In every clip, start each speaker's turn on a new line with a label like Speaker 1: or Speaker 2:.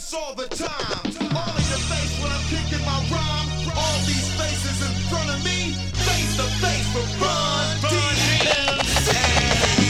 Speaker 1: face all the time. All in the face when I'm kicking my rhyme. All these faces in front of me, face to face with Run DMC.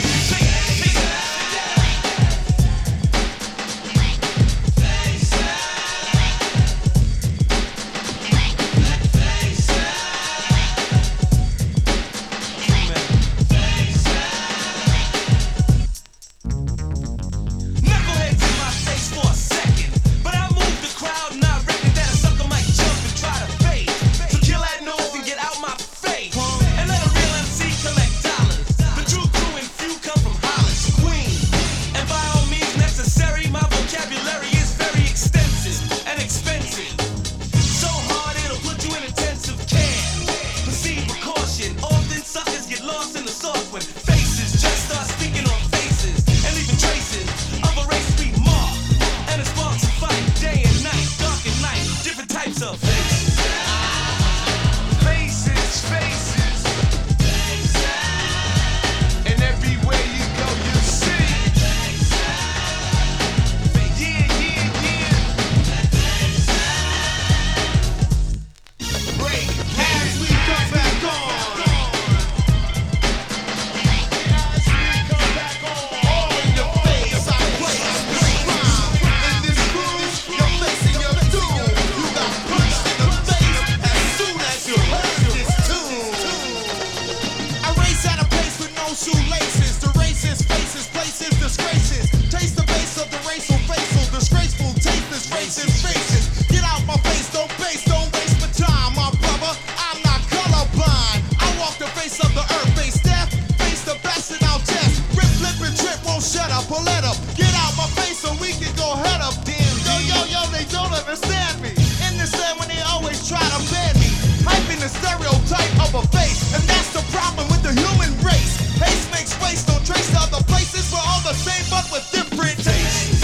Speaker 1: Shoelaces, the racist faces, places, disgraces. Taste the base of the racial facial, disgraceful, tasteless, racist faces. Get out my face, don't waste my time, my brother. I'm not colorblind. I walk the face of the earth, face death, face the best and I'll test. Rip, flip, and trip, won't shut up or let up. Get out my face so we can go head up. Damn, yo, they don't understand me. In this land when they always try to ban me. Hyping the stereotype of a face, and that's the problem with the human race. Haste makes waste, don't trace to other places. We're all the same but with different tastes.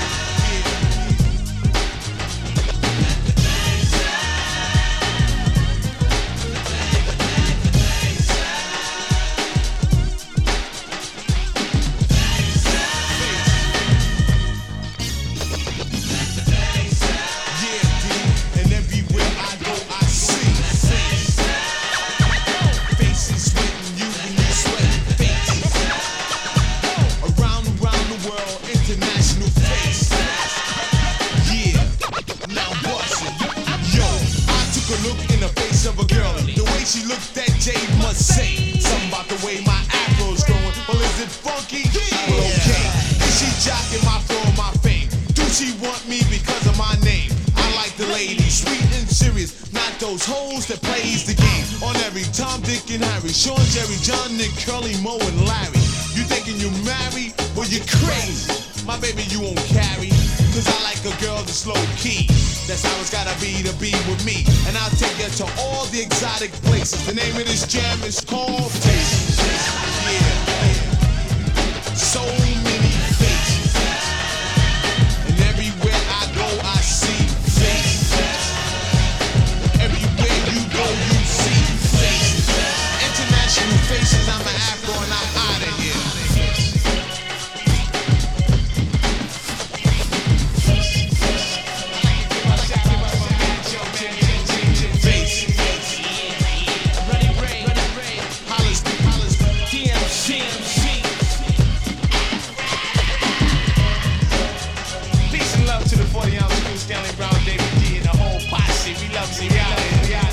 Speaker 1: She looked at Jay, must say something about the way my afro's growing. Well, is it funky? Well, okay. Is she jocking my flow and my fame? Do she want me because of my name? I like the lady, sweet and serious, not those hoes that plays the game. On every Tom, Dick, and Harry, Sean, Jerry, John, Nick, Curly, Moe, and Larry. You thinking you married? Well, you're crazy. My baby, you won't carry. Cause I like a girl that's low key. That's how it's gotta be to be with me. And I'll take you to all the exotic places. The name of this jam is called Faces. Yeah. So many faces. And everywhere I go, I see faces. Everywhere you go, you see faces. International faces, I'm an Afro and I'm out of here. Peace and love to the 40 ounce Stanley Brown, David D, and the whole posse. We love you.